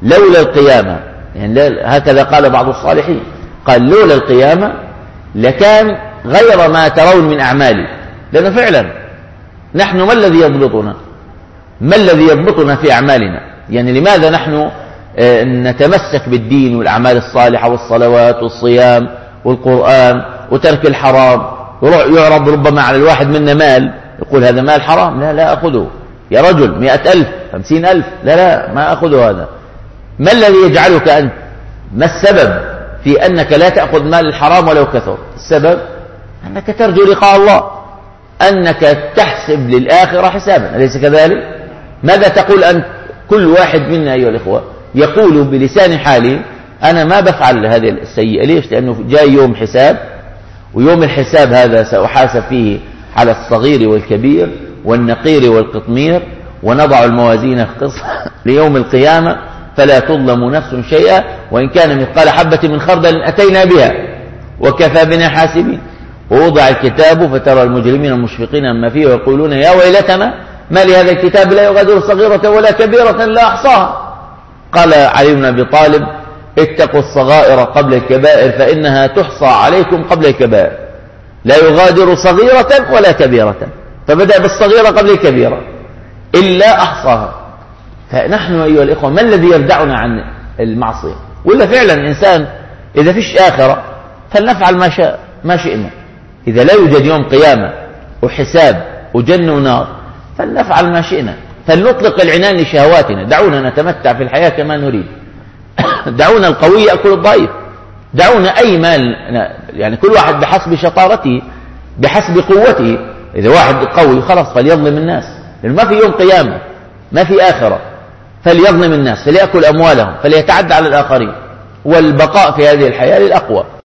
لولا القيامة، يعني هكذا قال بعض الصالحين، قال لولا القيامة لكان غير ما ترون من أعمالي. لأنه فعلا نحن ما الذي يضبطنا؟ ما الذي يضبطنا في أعمالنا؟ يعني لماذا نحن نتمسك بالدين والأعمال الصالحة والصلوات والصيام والقرآن وترك الحرام؟ يعرض ربما على الواحد منا مال، يقول هذا مال حرام، لا أخذه. يا رجل 100,000 50,000، لا ما أخذه هذا. ما الذي يجعلك أنت؟ ما السبب في أنك لا تأخذ مال الحرام ولو كثر؟ السبب أنك ترجو لقاء الله، أنك تحسب للآخرة حسابا، أليس كذلك؟ ماذا تقول أنت؟ كل واحد منا أيها الإخوة يقول بلسان حاله أنا ما بفعل هذه السيئة. ليش؟ لأنه جاء يوم حساب، ويوم الحساب هذا سأحاسب فيه على الصغير والكبير والنقير والقطمير، ونضع الموازين القسط ليوم القيامة فلا تظلم نفس شيئا وإن كان مثقال حبة من خردل أتينا بها وكفى بنا حاسبين. ووضع الكتاب فترى المجرمين مشفقين مما فيه ويقولون يا ويلتنا ما لهذا الكتاب لا يغادر صغيرة ولا كبيرة لا أحصاها. قال علي بن أبي طالب اتقوا الصغائر قبل الكبائر فإنها تحصى عليكم قبل الكبائر، لا يغادر صغيرة ولا كبيرة، فبدأ بالصغيرة قبل الكبيرة إلا أحصاها. فنحن أيها الإخوة ما الذي يردعنا عن المعصية؟ ولا فعلا الإنسان إذا فيش آخرة فلنفعل ما شئنا. إذا لا يوجد يوم قيامة وحساب وجنة ونار فلنفعل ما شئنا، فلنطلق العنان لشهواتنا. دعونا نتمتع في الحياة كما نريد. دعونا القوي يأكل الضعيف، دعونا أي مال، يعني كل واحد بحسب شطارته بحسب قوته. إذا واحد قوي خلاص فليظلم الناس، لأنه ما في يوم قيامة ما في آخرة، فليظلم الناس فليأكل أموالهم فليتعدى على الآخرين. والبقاء في هذه الحياة للأقوى.